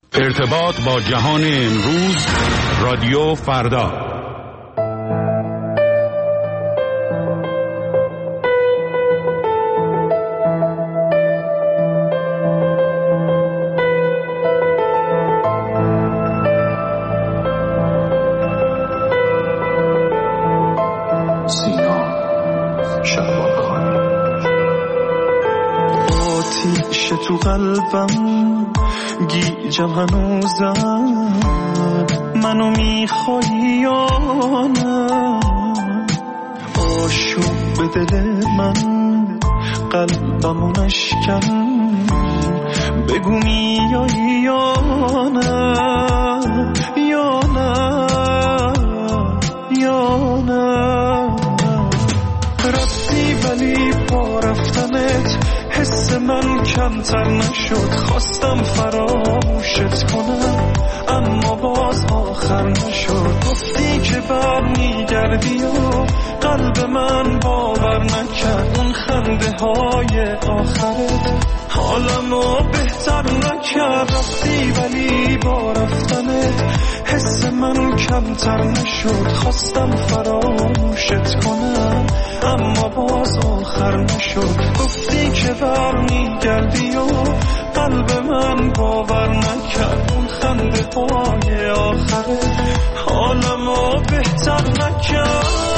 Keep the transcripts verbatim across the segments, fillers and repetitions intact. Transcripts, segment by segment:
ارتباط با جهان امروز، رادیو فردا. سینا شهبانخانی. آتیش تو قلبم گیجم هنوزم، منو میخوایی یا نه؟ آشوب به دل من قلبمو نشکن، بگو میایی یا نه؟ یا نه یا نه. رفتی ولی پا رفتنت حس من کمتر نشد، خواستم فراموشت کنم اما باز آخر نشد. گفتی که بر میگردی و قلب من باور نکرد، اون خنده های آخرت حالمو بهتر نکرد. رفتی ولی با رفتنت حس من کمتر نشد، خواستم فراموشت کنم اما باز آخر نشد. گفتی که بر میگردی و قلب من باور نکرد، اون خنده های آخرت حالمو بهتر نکرد.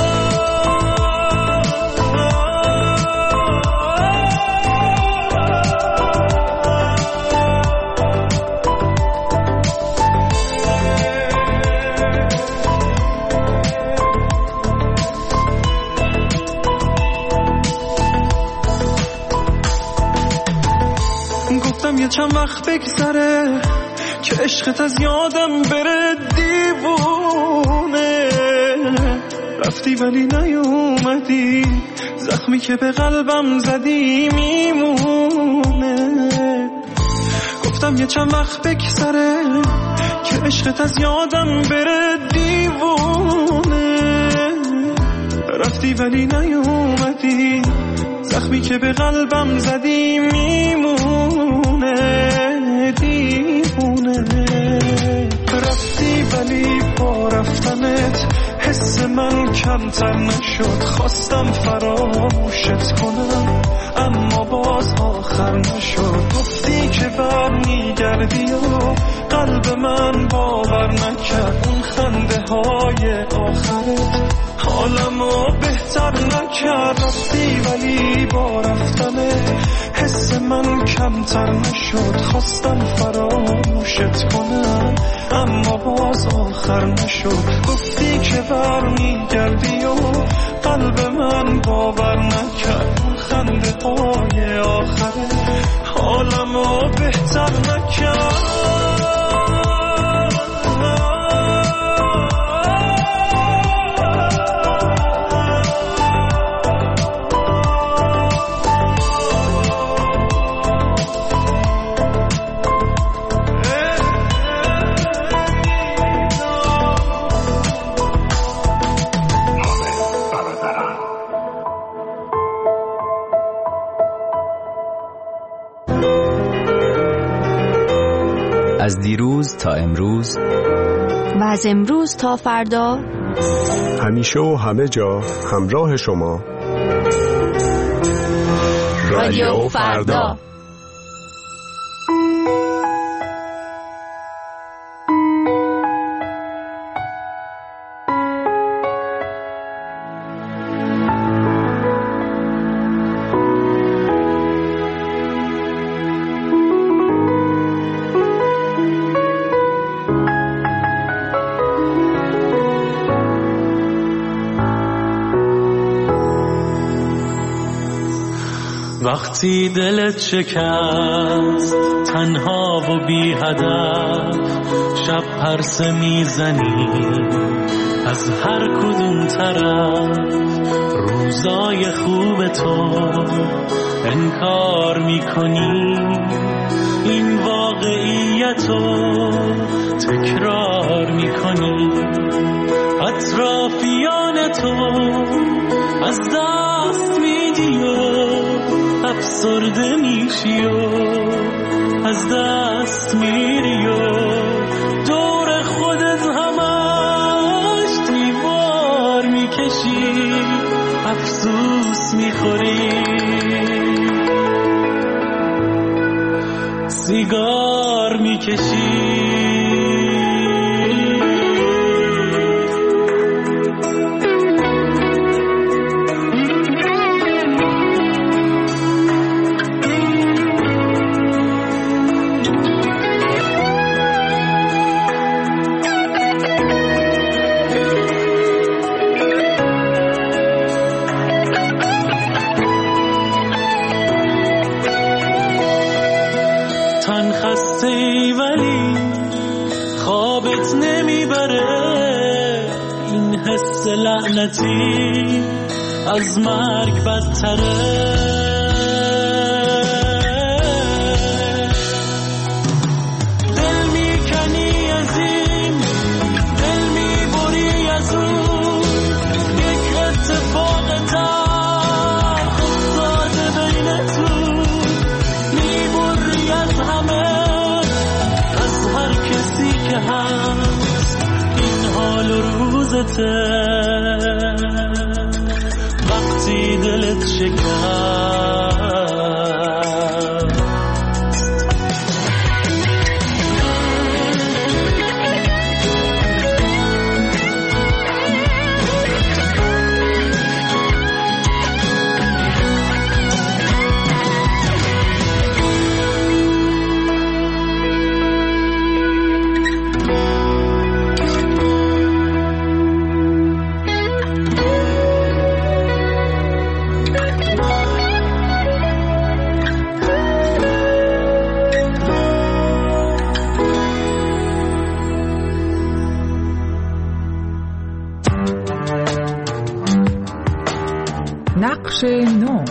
یه چند وقت بگذره که عشقت از یادم بره، دیوونه. رفتی ولی نیومدی، زخمی که به قلبم زدی میمونه. گفتم یه چند وقت بگذره که عشقت از یادم بره، دیوونه. رفتی ولی نیومدی، زخمی که به قلبم زدی میمونه، دیوونه. رفتی ولی با رفتنت حس من کمتر نشد، خواستم فراموشت کنم اما باز آخر نشد. گفتی که بر میگردی و قلب من باور نکرد، اون خنده های آخرت حالمو بهتر نکرد. رفتی ولی با رفتنت حس من کمتر نشد، خواستم فراموشت کنم اما باز آخر نشد. گفتی که بر میگردی و قلب من باور نکرد، اون خنده های آخرت حالمو بهتر نکرد. از دیروز تا امروز و از امروز تا فردا، همیشه و همه جا همراه شما، رادیو فردا. وقتی دلت شکست تنها و بی هدف، شب پرسه میزنی از هر کدوم طرف، روزای خوب تو انکار میکنی، این واقعیتو تکرار میکنی، اطرافیان تو از دست میدی و افسرده میشی و از دست میری و دور خودت همش دیوار میکشی، افسوس میخوری، سیگار میکشی. تن خسته ولی خوابت نمیبره، این حس لعنتی از مرگ بدتره. دل میکنی از این، دل میبری از اون، یک اتفاق تلخ افتاده بینتون، میبری از همه، از هر کسی که هست. این حال و روزته وقتی دلت شکست. نقش نو.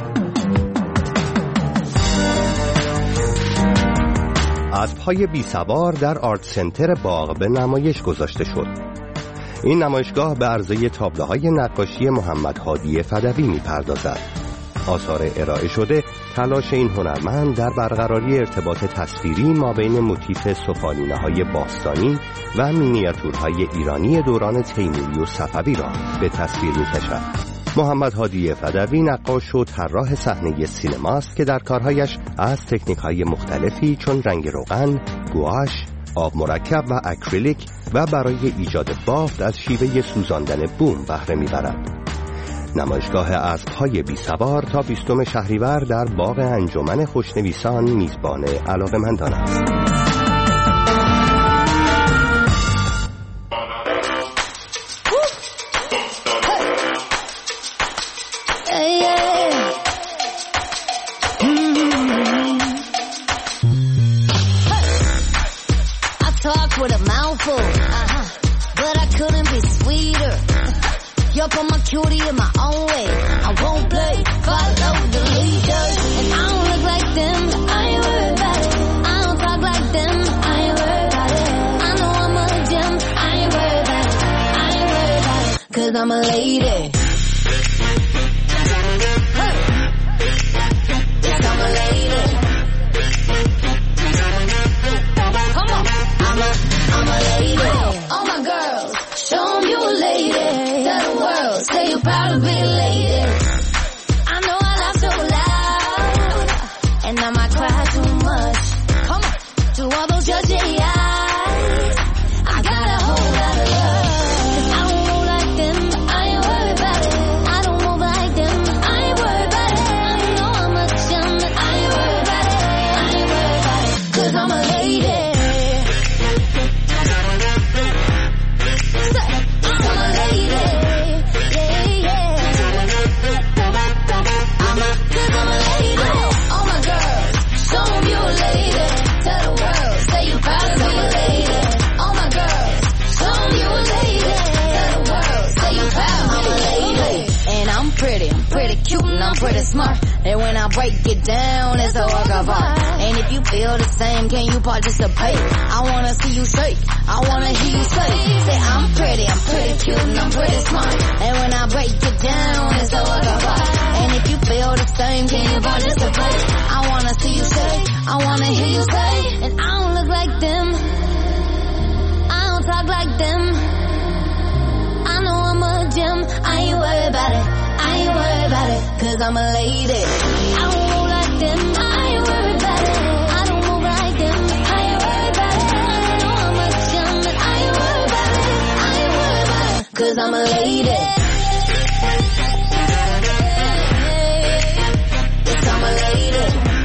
اسب‌های بی سوار در آرت سنتر باغ به نمایش گذاشته شد. این نمایشگاه به عرضه تابلوهای نقاشی محمد هادی فدوی می‌پردازد. آثار ارائه شده تلاش این هنرمند در برقراری ارتباط تصویری مابین موتیف سفالینه‌های باستانی و مینیاتورهای ایرانی دوران تیموری و صفوی را به تصویر می‌کشد. محمد هادی فدوی نقاش و طراح صحنه سینما است که در کارهایش از تکنیک‌های مختلفی چون رنگ روغن، گواش، آب مرکب و اکریلیک و برای ایجاد بافت از شیوه سوزاندن بوم بهره می‌برد. نمایشگاه اسب‌های بی سوار تا بیستم شهریور در باغ انجمن خوشنویسان میزبان علاقه‌مندان است. Cutie in my own way, I won't play, follow the leaders. And I don't look like them, I ain't worried about it. I don't talk like them, I ain't worried about it. I know I'm a gem, I ain't worried about it. I ain't worried about it, cause I'm a lady. Hey. Yes, I'm a lady. Come on, I'm a, I'm a lady. All my girls, show them you a lady. Tell the world, say you're proud to be a lady. I know I laugh so loud, and I might cry too much. Come on, to all those judging eyes, I got a whole lot of love. Cause I don't move like them, I ain't worried about it. I don't move like them, I ain't worried about it. I know I'm a gem, but I ain't worried about it. I ain't worried about it, cause I'm a lady. I'm a lady. Pretty, I'm pretty cute and I'm pretty smart. And when I break it down, it's a work of art. And if you feel the same, can you participate? I wanna see you shake, I wanna hear you say, say I'm pretty, I'm pretty cute, and I'm pretty smart. And when I break it down, it's a work of art. And if you feel the same, can you participate? I wanna see you shake, I wanna hear you say, and I don't look like them, I don't talk like them, I know I'm a gem, I ain't worried about it, I ain't worried about it, cause I'm a lady. I don't move like them, I ain't worried about it, I don't move like them, I ain't worried about it, I know I'm a gem, and I ain't worried about it, I ain't worried about it, cause I'm a lady. Yes, I'm a lady.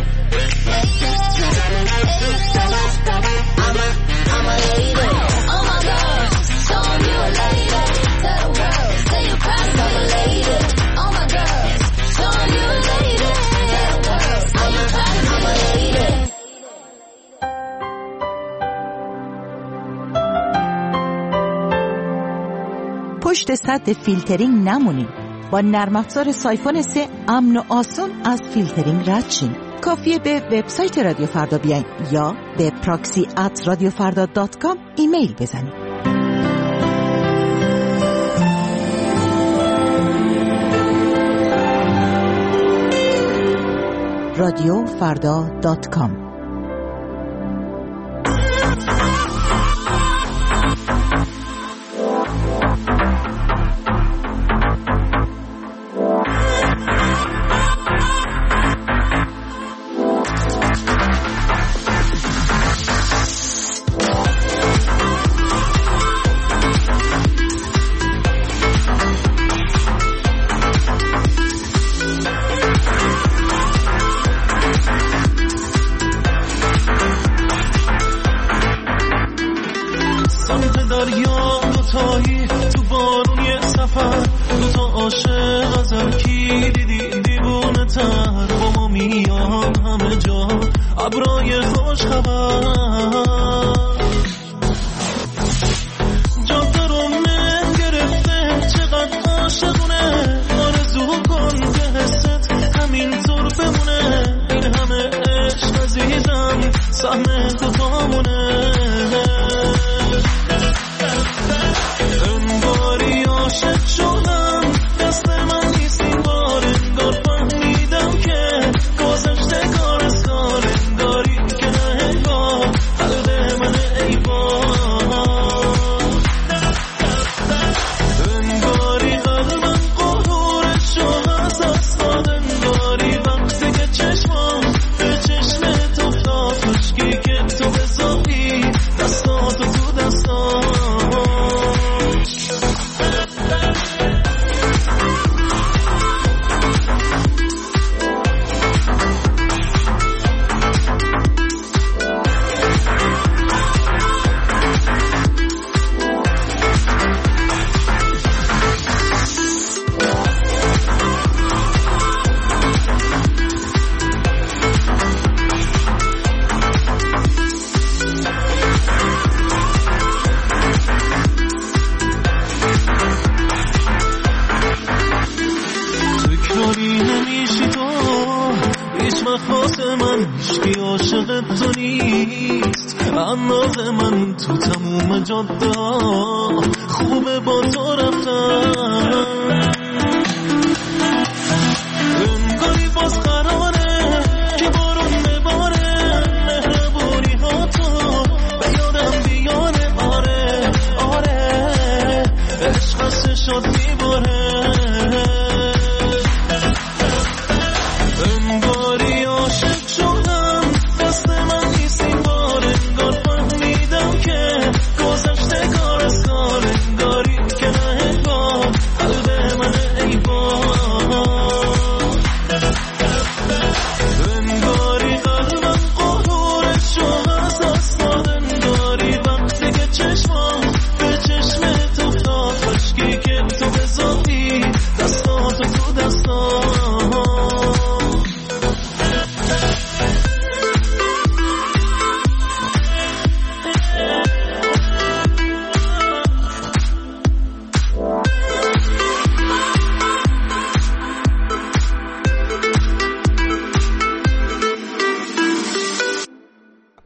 I'm a, I'm a lady. Oh my God, show 'em you a lady. Tell the world, say you're proud, I'm a lady. Oh my God, show 'em you a lady. Tell the world, say you're proud, I'm a lady. پشت سد فیلترینگ نمونین. با نرم افزار سایفون سه امن و آسون از فیلترینگ رد شین. کافیه به وبسایت رادیو فردا بیاین یا به پراکسی ات رادیو فردا دات کام ایمیل بزنید. رادیو فردا دات کام.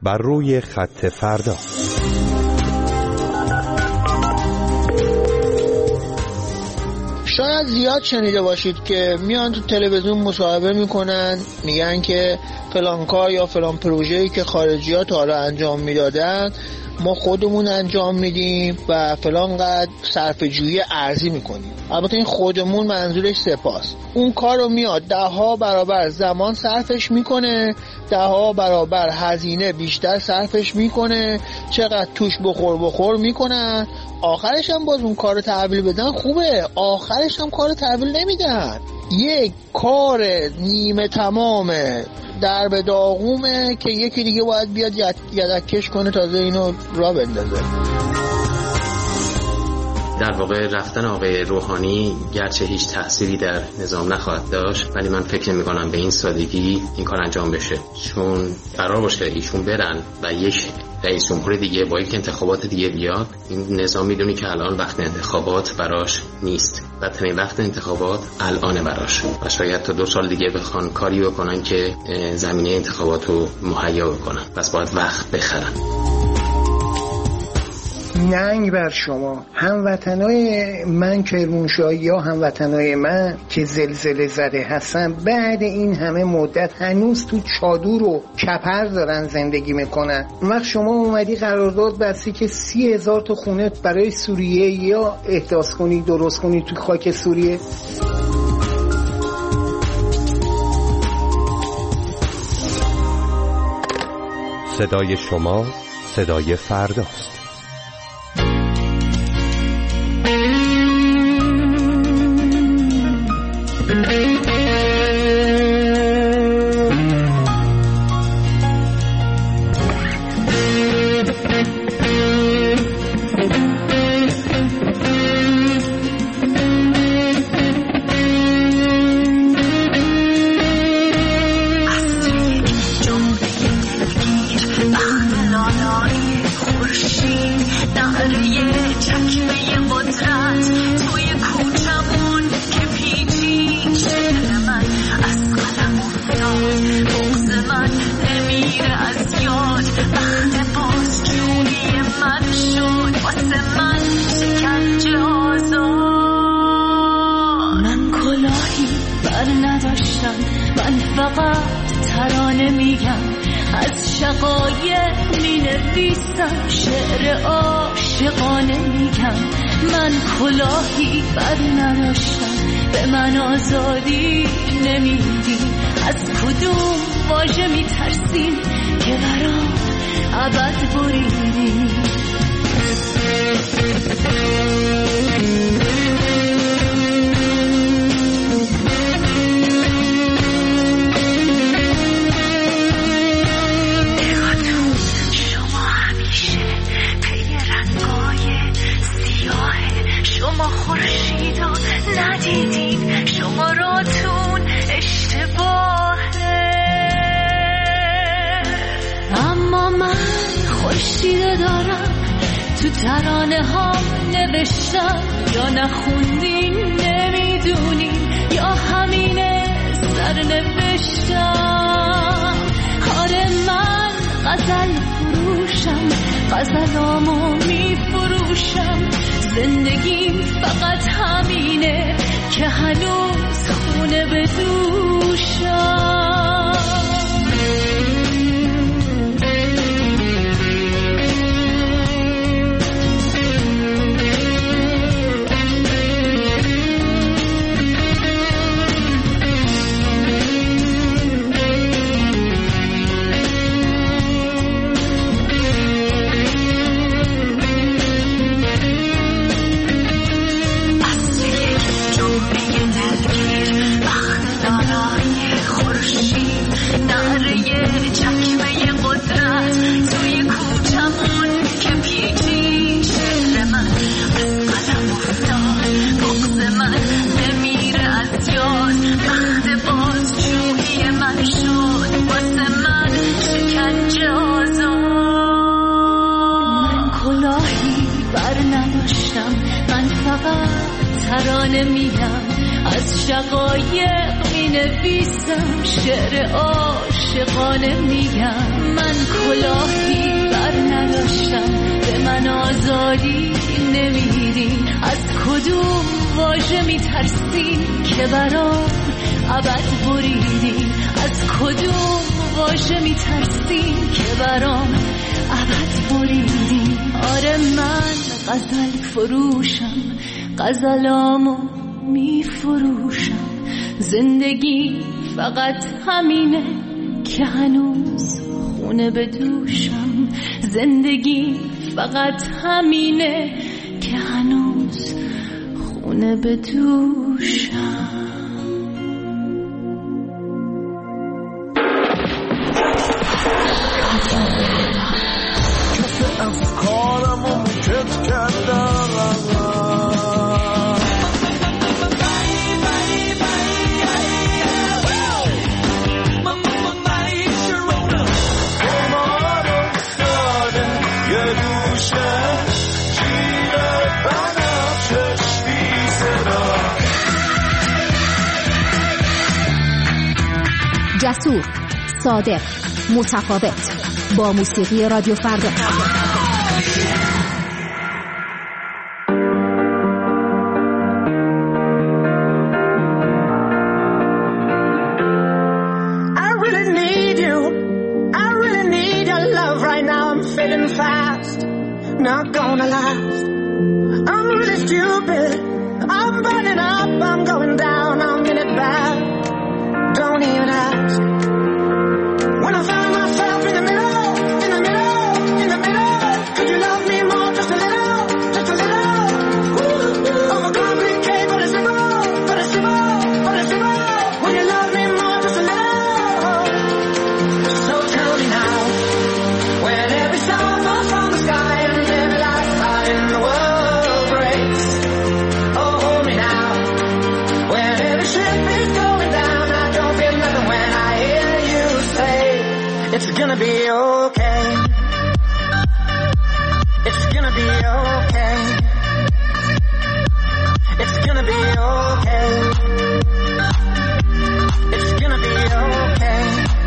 بر روی خط فردا. شاید زیاد شنیده باشید که میان تو تلویزیون مصاحبه میکنن، میگن که فلان کار یا فلان پروژه‌ای که خارجی‌ها تا حالا انجام میدادن ما خودمون انجام میدیم و فلان قدر صرفه‌جویی ارزی میکنیم. البته این خودمون منظورش سپاس. اون کار رو میاد ده ها برابر زمان صرفش میکنه، ده ها برابر هزینه بیشتر صرفش میکنه، چقدر توش بخور بخور میکنن، آخرش هم باز اون کار رو تحویل بدن خوبه، آخرش هم کار رو تحویل نمیدن. یک کار نیمه تمامه در به داغومه که یکی دیگه باید بیاد یدکش کنه تازه اینو را بندازه. در واقع رفتن آقای روحانی گرچه هیچ تأثیری در نظام نخواهد داشت، ولی من فکر نمی کنم به این سادگی این کار انجام بشه، چون قرار باشه ایشون برن و یک رئیس جمهور دیگه با یک انتخابات دیگه بیاد. این نظام میدونی که الان وقت انتخابات براش نیست، بدترین وقت انتخابات الان براش و شاید تا دو سال دیگه بخوان کاری بکنن که زمینه انتخابات رو مهیا بکنن، پس باید وقت بخرن. ننگ بر شما هموطنای من کرمانشاهی یا هموطنای من که زلزله زده هستن، بعد این همه مدت هنوز تو چادر و کپر دارن زندگی میکنن. وقت شما اومدی قرارداد بستی که سی هزار تا خونه برای سوریه یا احداث کنی درست کنی تو خاک سوریه. صدای شما صدای فرداست. از شقایق می نویسم شعر عاشقانه میگم من کلاهی بر نداشتم به من آزادی نمیدین از کدوم واژه میترسین که برام ابد بریدین از کدوم واژه میترسین که برام ابد بریدین آره من غزل فروشم غزلامو میفروشم زندگی فقط همینه که هنوز خونه بدوشم زندگی فقط همینه که هنوز خونه بدوشم کف افکارمو موکت کردم جسور، صادق، متفاوت با موسیقی رادیو فردا. I really need you. I really need your love right now. I'm fading fast, not gonna last. I'm really stupid. I'm burning up. I'm going down. I'm in it bad. Don't even ask. When I found myself in the middle, in the middle, in the middle, could you love me more, just a little, just a little? Ooh, overcomplicate, but it's simple, but it's simple, but it's simple. Would you love me more, just a little? So tell me now, when every star falls from the sky and every last heart in the world breaks. Oh, hold me now, when every ship is going down. It's gonna be okay. It's gonna be okay. It's gonna be okay. It's gonna be okay.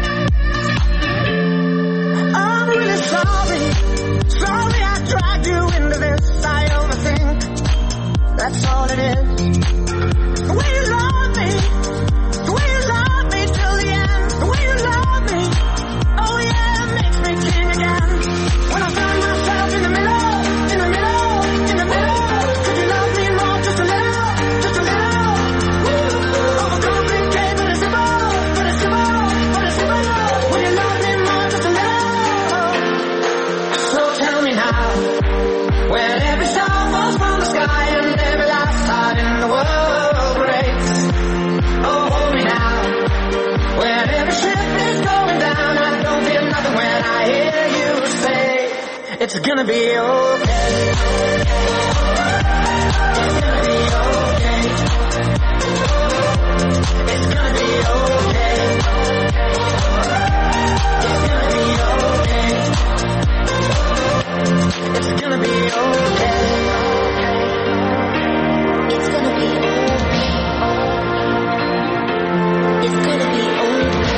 I'm really sorry. Sorry I dragged you into this. I overthink. That's all it is. The way you love me. The way you love me till the end. The way you love me. Oh yeah, it makes me king again. When I find myself in the middle, in the middle, in the middle. Could you love me more, just a little, just a little? Ooh, overcomplicate, but it's simple, but it's simple, but it's simple. Would you love me more, just a little? So tell me now, when every star falls from the sky and every last heart in the world breaks. Oh, hold me now, when every ship is going down. I don't feel nothing when I hear you say it's gonna be okay. It's gonna be okay. It's gonna be okay. It's gonna be okay. It's gonna be okay. It's gonna be okay. It's gonna be okay.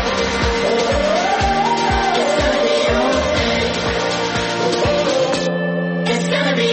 It's gonna be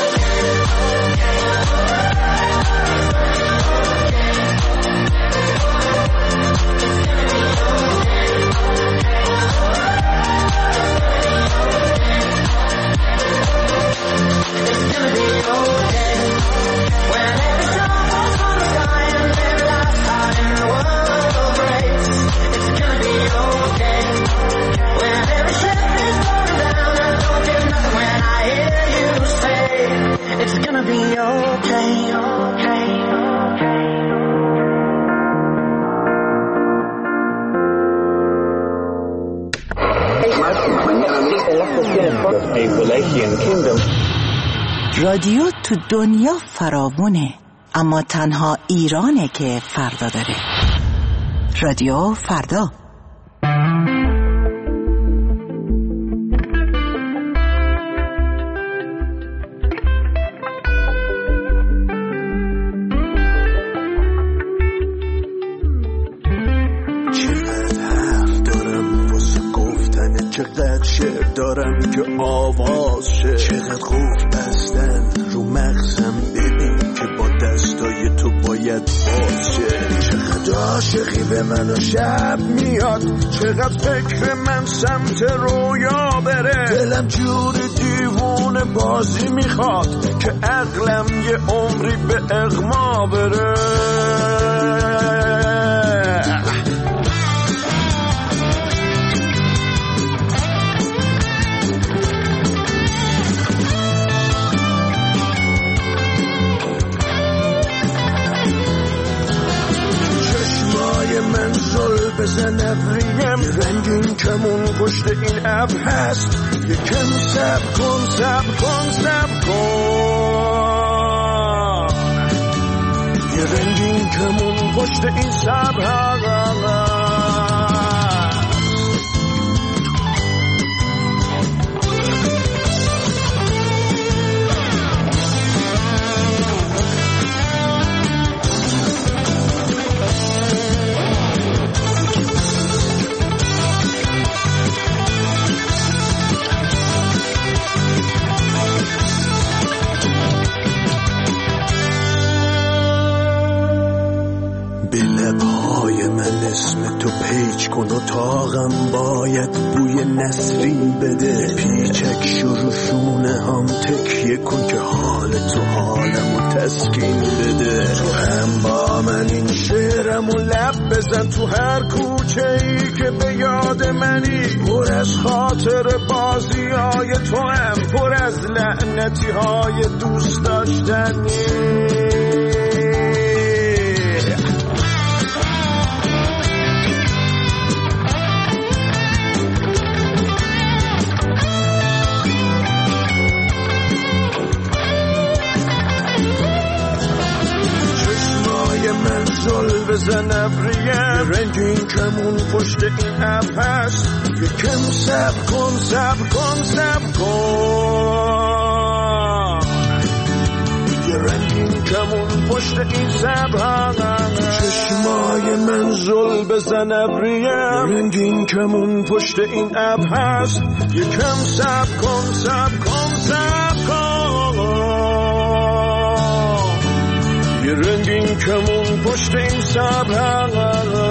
okay. When every star falls from the sky and every last heart in the world breaks. It's gonna be okay. When every ship is going down, I don't feel nothing when I hear you say it's gonna be okay, okay, okay. رادیو تو دنیا فراوونه، اما تنها ایرانه که فردا داره. رادیو فردا. که آواز شه. چقدر قفل بستن رو مغزم، ببین که با دستای تو باید باز شه. چقدر عاشقی به من و شب میاد، چقدر فکر من سمت رویا بره. دلم جور دیوونه بازی میخواد که عقلم یه عمری به اغما بره. من زل بزن ابریم، رنگین کمون پشت این ابر هست. یکم صبر کن صبر کن صبر کن، یه رنگین کمون پشت این صبر هست. اسم تو پیچ کن و تاقم باید بوی نسرین بده. پیچک شروع شونه هم تکیه کن که حال تو حالمو تسکین بده. تو هم با من این شعرمو لب بزن، تو هر کوچه ای که به یاد منی. پر از خاطر بازی های تو هم، پر از لعنتی های دوست داشتنی. من زل بزن ابریم، رنگین کمون پشت این ابر هست. یکم صبر کن صبر کن صبر کن، یه رنگین کمون پشت این صبر هست. چشمای من زل بزن ابریم، رنگین کمون پشت این ابر هست. یکم صبر کن صبر کن صبر کن، یه رنگین کمون پشت این صبر هست.